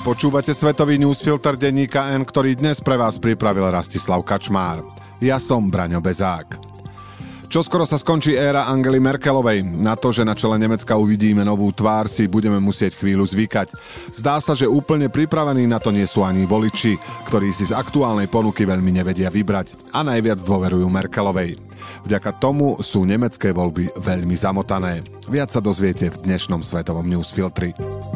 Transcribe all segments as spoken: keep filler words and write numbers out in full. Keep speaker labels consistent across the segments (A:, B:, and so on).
A: Počúvate svetový newsfilter denníka N, ktorý dnes pre vás pripravil Rastislav Kačmár. Ja som Braňo Bezák. Čoskoro sa skončí éra Angely Merkelovej. Na to, že na čele Nemecka uvidíme novú tvár, si budeme musieť chvíľu zvykať. Zdá sa, že úplne pripravení na to nie sú ani voliči, ktorí si z aktuálnej ponuky veľmi nevedia vybrať a najviac dôverujú Merkelovej. Vďaka tomu sú nemecké voľby veľmi zamotané. Viac sa dozviete v dnešnom svetovom newsfiltri.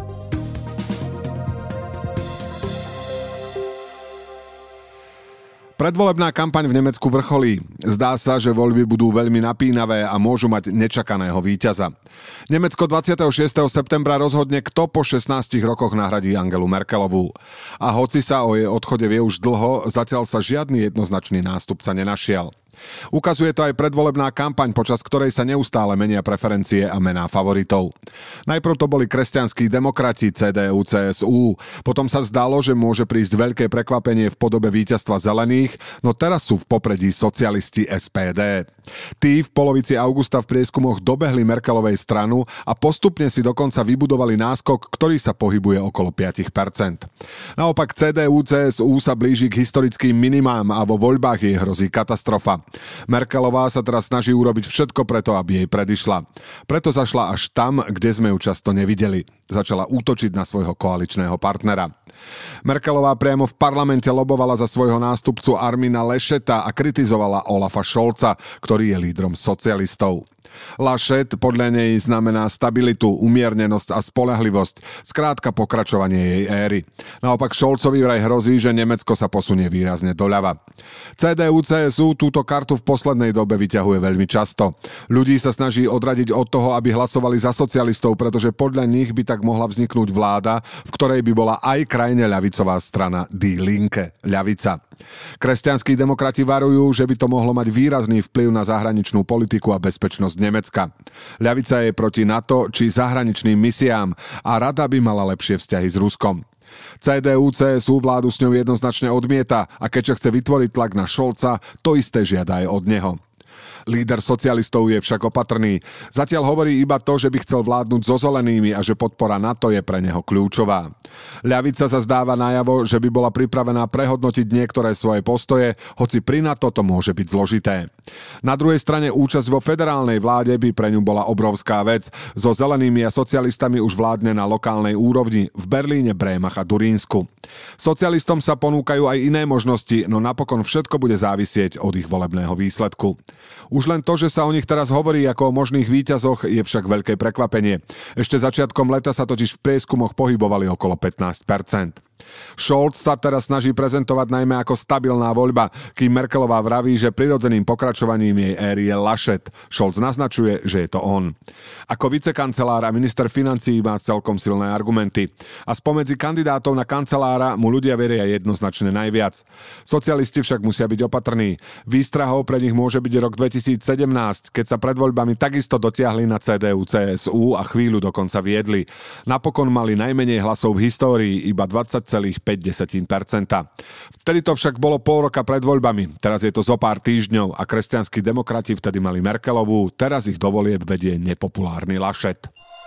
A: Predvolebná kampaň v Nemecku vrcholí. Zdá sa, že voľby budú veľmi napínavé a môžu mať nečakaného víťaza. Nemecko dvadsiateho šiesteho septembra rozhodne, kto po šestnástich rokoch nahradí Angelu Merkelovú. A hoci sa o jej odchode vie už dlho, zatiaľ sa žiadny jednoznačný nástupca nenašiel. Ukazuje to aj predvolebná kampaň, počas ktorej sa neustále menia preferencie a mená favoritov. Najprv to boli kresťanskí demokrati cé dé ú cé es ú, potom sa zdalo, že môže prísť veľké prekvapenie v podobe víťazstva zelených, no teraz sú v popredí socialisti es pé dé. Tí v polovici augusta v prieskumoch dobehli Merkelovej stranu a postupne si dokonca vybudovali náskok, ktorý sa pohybuje okolo päť percent. Naopak cé dé ú cé es ú sa blíži k historickým minimám a vo voľbách jej hrozí katastrofa. Merkelová sa teraz snaží urobiť všetko preto, aby jej predišla. Preto zašla až tam, kde sme ju často nevideli. Začala útočiť na svojho koaličného partnera. Merkelová priamo v parlamente lobovala za svojho nástupcu Armina Lascheta a kritizovala Olafa Scholza, ktorý je lídrom socialistov. Laschet podľa nej znamená stabilitu, umiernenosť a spoľahlivosť, skrátka pokračovanie jej éry. Naopak Scholzovi vraj hrozí, že Nemecko sa posunie výrazne doľava. cé dé ú cé es ú túto kartu v poslednej dobe vyťahuje veľmi často. Ľudí sa snaží odradiť od toho, aby hlasovali za socialistov, pretože podľa nich by tak mohla vzniknúť vláda, v ktorej by bola aj krajne ľavicová strana Die Linke, ľavica. Kresťanskí demokrati varujú, že by to mohlo mať výrazný vplyv na zahraničnú politiku a bezpečnosť Nemecka. Ľavica je proti NATO či zahraničným misiám a rada by mala lepšie vzťahy s Ruskom. cé dé ú cé es ú vládu s ňou jednoznačne odmieta a keďže chce vytvoriť tlak na Scholza, to isté žiada aj od neho. Líder socialistov je však opatrný. Zatiaľ hovorí iba to, že by chcel vládnuť so zelenými a že podpora NATO je pre neho kľúčová. Ľavica sa zdáva najavo, že by bola pripravená prehodnotiť niektoré svoje postoje, hoci pri NATO to môže byť zložité. Na druhej strane účasť vo federálnej vláde by pre ňu bola obrovská vec. So zelenými a socialistami už vládne na lokálnej úrovni v Berlíne, Brémach a Turínsku. Socialistom sa ponúkajú aj iné možnosti, no napokon všetko bude závisieť od ich volebného výsledku. Už len to, že sa o nich teraz hovorí ako o možných víťazoch, je však veľké prekvapenie. Ešte začiatkom leta sa totiž v prieskumoch pohybovali okolo pätnásť percent. Scholz sa teraz snaží prezentovať najmä ako stabilná voľba, kým Merkelová vraví, že prirodzeným pokračovaním jej éry je Laschet. Scholz naznačuje, že je to on. Ako vicekancelár a minister financií má celkom silné argumenty. A spomedzi kandidátov na kancelára mu ľudia veria jednoznačne najviac. Socialisti však musia byť opatrní. Výstrahou pre nich môže byť rok dvetisícsedemnásť, keď sa pred voľbami takisto dotiahli na cé dé ú cé es ú a chvíľu dokonca viedli. Napokon mali najmenej hlasov v histórii, iba dvadsať celá päť percent. Vtedy to však bolo pol roka pred voľbami, teraz je to zo pár týždňov a kresťanskí demokrati vtedy mali Merkelovú, teraz ich do volieb vedie nepopulárny Laschet.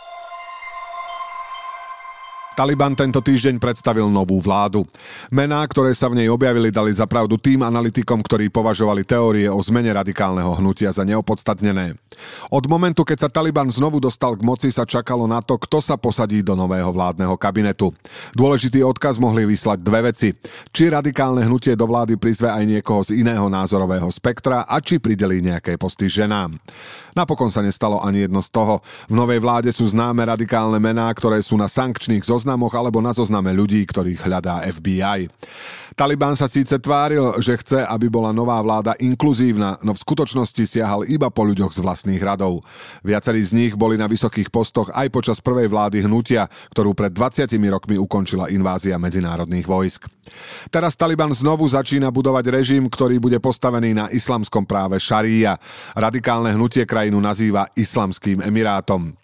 A: Taliban tento týždeň predstavil novú vládu. Mená, ktoré sa v nej objavili, dali za pravdu tým analytikom, ktorí považovali teórie o zmene radikálneho hnutia za neopodstatnené. Od momentu, keď sa Taliban znovu dostal k moci, sa čakalo na to, kto sa posadí do nového vládneho kabinetu. Dôležitý odkaz mohli vyslať dve veci. Či radikálne hnutie do vlády prizve aj niekoho z iného názorového spektra a či pridelí nejaké posty ženám. Napokon sa nestalo ani jedno z toho. V novej vláde sú známe radikálne mená, ktoré sú na sankčných zoznamoch alebo na zozname ľudí, ktorých hľadá ef bí aj. Taliban sa síce tváril, že chce, aby bola nová vláda inkluzívna, no v skutočnosti siahal iba po ľuďoch z vlastných radov. Viacerí z nich boli na vysokých postoch aj počas prvej vlády hnutia, ktorú pred dvadsiatimi rokmi ukončila invázia medzinárodných vojsk. Teraz Taliban znovu začína budovať režim, ktorý bude postavený na islamskom práve šaría. Radikálne hnutie krajinu nazýva Islamským emirátom.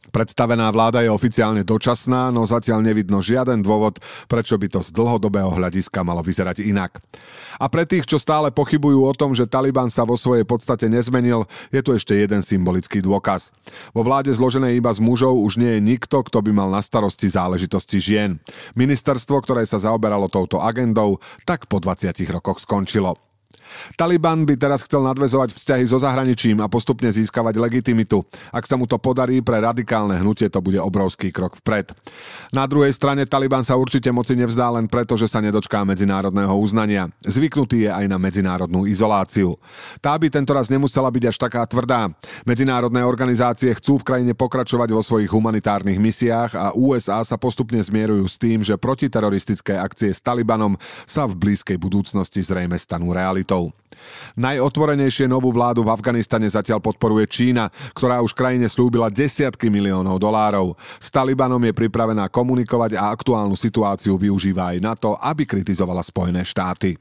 A: Predstavená vláda je oficiálne dočasná, no zatiaľ nevidno žiaden dôvod, prečo by to z dlhodobého hľadiska malo vyzerať inak. A pre tých, čo stále pochybujú o tom, že Taliban sa vo svojej podstate nezmenil, je tu ešte jeden symbolický dôkaz. Vo vláde zloženej iba z mužov už nie je nikto, kto by mal na starosti záležitosti žien. Ministerstvo, ktoré sa zaoberalo touto agendou, tak po dvadsiatich rokoch skončilo. Taliban by teraz chcel nadväzovať vzťahy so zahraničím a postupne získavať legitimitu. Ak sa mu to podarí, pre radikálne hnutie to bude obrovský krok vpred. Na druhej strane Taliban sa určite moci nevzdá len preto, že sa nedočká medzinárodného uznania. Zvyknutý je aj na medzinárodnú izoláciu. Tá by tentoraz nemusela byť až taká tvrdá. Medzinárodné organizácie chcú v krajine pokračovať vo svojich humanitárnych misiách a ú es á sa postupne zmierujú s tým, že protiteroristické akcie s Talibanom sa v blízkej budúcnosti zrejme stanú realitou. Najotvorenejšie novú vládu v Afganistane zatiaľ podporuje Čína, ktorá už krajine slúbila desiatky miliónov dolárov. S Talibanom je pripravená komunikovať a aktuálnu situáciu využíva aj na to, aby kritizovala Spojené štáty.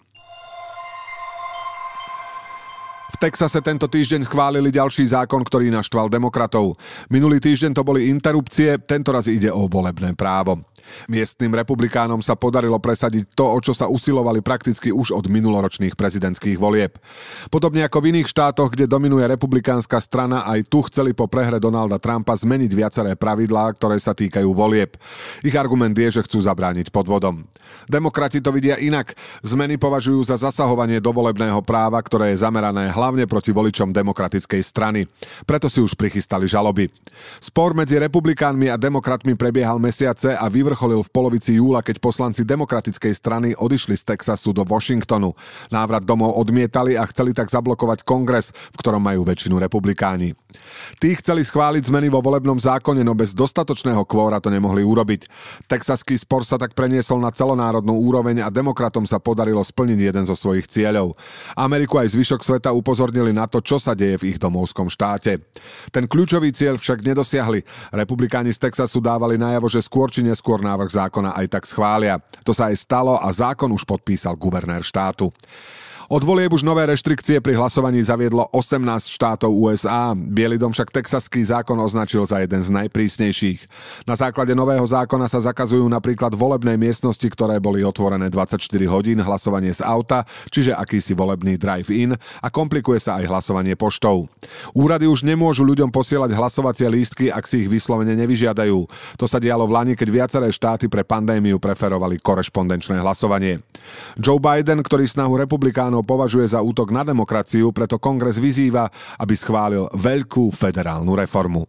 A: V Texase tento týždeň schválili ďalší zákon, ktorý naštval demokratov. Minulý týždeň to boli interrupcie, tentoraz ide o volebné právo. Miestnym republikánom sa podarilo presadiť to, o čo sa usilovali prakticky už od minuloročných prezidentských volieb. Podobne ako v iných štátoch, kde dominuje republikánska strana, aj tu chceli po prehre Donalda Trumpa zmeniť viaceré pravidlá, ktoré sa týkajú volieb. Ich argument je, že chcú zabrániť podvodom. Demokrati to vidia inak. Zmeny považujú za zasahovanie do volebného práva, ktoré je zamerané hlavne proti voličom demokratickej strany. Preto si už prichystali žaloby. Spor medzi republikánmi a demokratmi prebiehal mesiace a vyvrcholil v polovici júla, keď poslanci demokratickej strany odišli z Texasu do Washingtonu. Návrat domov odmietali a chceli tak zablokovať kongres, v ktorom majú väčšinu republikáni. Tí chceli schváliť zmeny vo volebnom zákone, no bez dostatočného kvóra to nemohli urobiť. Texaský spor sa tak preniesol na celonárodnú úroveň a demokratom sa podarilo splniť jeden zo svojich cieľov. Ameriku aj zvyšok sveta upozornili na to, čo sa deje v ich domovskom štáte. Ten kľúčový cieľ však nedosiahli. Republikáni z Texasu dávali najavo, že skôr či neskôr návrh zákona aj tak schvália. To sa aj stalo a zákon už podpísal guvernér štátu. Od volieb už nové reštrikcie pri hlasovaní zaviedlo osemnásť štátov ú es á. Biely dom však texaský zákon označil za jeden z najprísnejších. Na základe nového zákona sa zakazujú napríklad volebné miestnosti, ktoré boli otvorené dvadsaťštyri hodín, hlasovanie z auta, čiže akýsi volebný drive-in, a komplikuje sa aj hlasovanie poštou. Úrady už nemôžu ľuďom posielať hlasovacie lístky, ak si ich vyslovene nevyžiadajú. To sa dialo v lani, keď viaceré štáty pre pandémiu preferovali korešpondenčné hlasovanie. Joe Biden, ktorý snahu republikánov považuje za útok na demokraciu, preto kongres vyzýva, aby schválil veľkú federálnu reformu.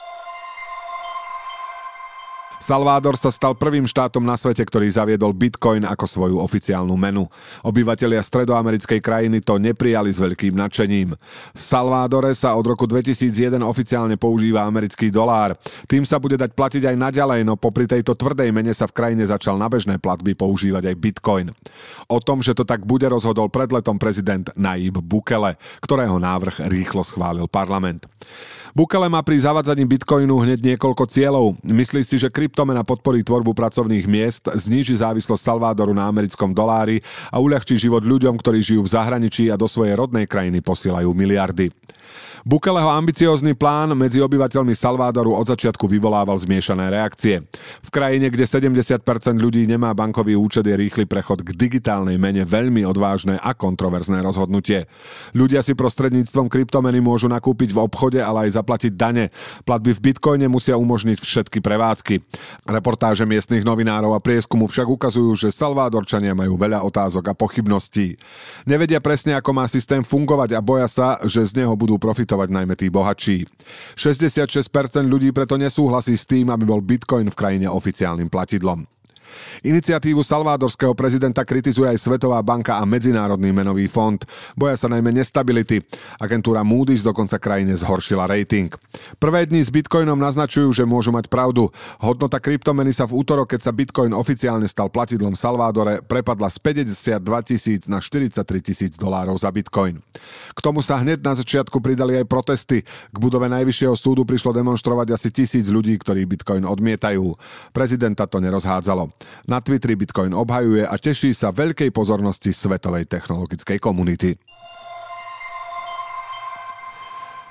A: Salvador sa stal prvým štátom na svete, ktorý zaviedol Bitcoin ako svoju oficiálnu menu. Obyvatelia stredoamerickej krajiny to neprijali s veľkým nadšením. V Salvadore sa od roku dvetisícjeden oficiálne používa americký dolár. Tým sa bude dať platiť aj naďalej, no popri tejto tvrdej mene sa v krajine začal na bežné platby používať aj Bitcoin. O tom, že to tak bude, rozhodol pred letom prezident Nayib Bukele, ktorého návrh rýchlo schválil parlament. Bukele má pri zavadzaní Bitcoinu hneď niekoľko cieľov. Myslí si, že kryptomena podporí tvorbu pracovných miest, zníži závislosť Salvadoru na americkom dolári a uľahčí život ľuďom, ktorí žijú v zahraničí a do svojej rodnej krajiny posielajú miliardy. Bukeleho ambiciózny plán medzi obyvateľmi Salvadoru od začiatku vyvolával zmiešané reakcie. V krajine, kde sedemdesiat percent ľudí nemá bankový účet, je rýchly prechod k digitálnej mene veľmi odvážne a kontroverzné rozhodnutie. Ľudia si prostredníctvom kryptomeny môžu nakúpiť v obchode, ale aj zaplatiť dane. Platby v bitcoine musia umožniť všetky prevádzky. Reportáže miestnych novinárov a prieskumu však ukazujú, že Salvadorčania majú veľa otázok a pochybností. Nevedia presne, ako má systém fungovať a boja sa, že z neho budú profitovať najmä tí bohatší. šesťdesiatšesť percent ľudí preto nesúhlasí s tým, aby bol Bitcoin v krajine oficiálnym platidlom. Iniciatívu salvádorského prezidenta kritizuje aj Svetová banka a Medzinárodný menový fond. Boja sa najmä nestability. Agentúra Moody's dokonca krajine zhoršila rating. Prvé dni s Bitcoinom naznačujú, že môžu mať pravdu. Hodnota kryptomeny sa v útorok, keď sa Bitcoin oficiálne stal platidlom v Salvádore, prepadla z päťdesiatdva tisíc na štyridsaťtri tisíc dolárov za Bitcoin. K tomu sa hneď na začiatku pridali aj protesty. K budove Najvyššieho súdu prišlo demonštrovať asi tisíc ľudí, ktorí Bitcoin odmietajú. Prezidenta to nerozhádzalo. Na Twitteri Bitcoin obhajuje a teší sa veľkej pozornosti svetovej technologickej komunity.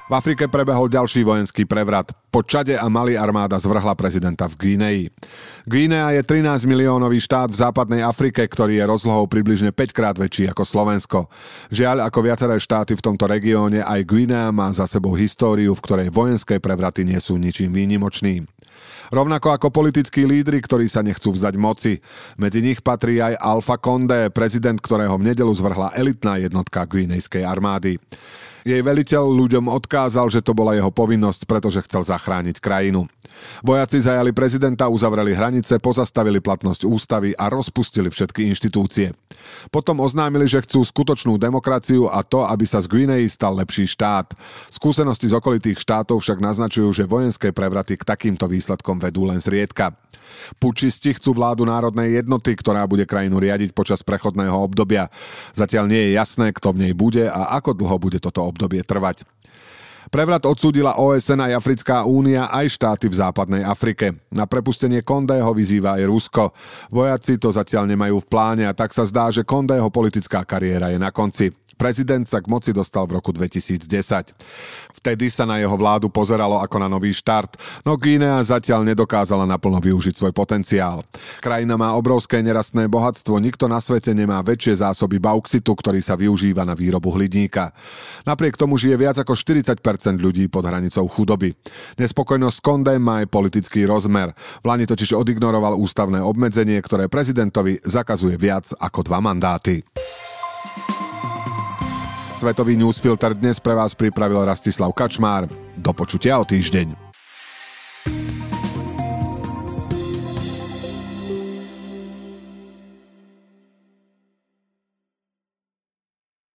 A: V Afrike prebehol ďalší vojenský prevrat. Po Čade a Mali armáda zvrhla prezidenta v Guinei. Guinea je trinásť miliónový štát v západnej Afrike, ktorý je rozlohou približne päťkrát väčší ako Slovensko. Žiaľ, ako viaceré štáty v tomto regióne, aj Guinea má za sebou históriu, v ktorej vojenské prevraty nie sú ničím výnimočným. Rovnako ako politickí lídri, ktorí sa nechcú vzdať moci. Medzi nich patrí aj Alpha Condé, prezident, ktorého v nedeľu zvrhla elitná jednotka guinejskej armády. Jej veliteľ ľuďom odkázal, že to bola jeho povinnosť, pretože chcel zachrániť krajinu. Vojaci zajali prezidenta, uzavreli hranice, pozastavili platnosť ústavy a rozpustili všetky inštitúcie. Potom oznámili, že chcú skutočnú demokraciu a to, aby sa z Guinei stal lepší štát. Skúsenosti z okolitých štátov však naznačujú, že vojenské prevraty k takýmto výsledkom vedú len zriedka. Pučisti chcú vládu národnej jednoty, ktorá bude krajinu riadiť počas prechodného obdobia. Zatiaľ nie je jasné, kto v nej bude a ako dlho bude toto obdobie trvať. Prevrat odsúdila ó es en aj Africká únia, aj štáty v západnej Afrike. Na prepustenie Condého vyzýva aj Rusko. Vojaci to zatiaľ nemajú v pláne a tak sa zdá, že Condého politická kariéra je na konci. Prezident sa k moci dostal v roku dvetisícdesať. Vtedy sa na jeho vládu pozeralo ako na nový štart, no Guinea zatiaľ nedokázala naplno využiť svoj potenciál. Krajina má obrovské nerastné bohatstvo, nikto na svete nemá väčšie zásoby bauxitu, ktorý sa využíva na výrobu hliníka. Napriek tomu žije viac ako štyridsať percent ľudí pod hranicou chudoby. Nespokojnosť s Condém má aj politický rozmer. Vlani totiž odignoroval ústavné obmedzenie, ktoré prezidentovi zakazuje viac ako dva mandáty. Svetový newsfilter dnes pre vás pripravil Rastislav Kačmár. Do počutia o týždeň.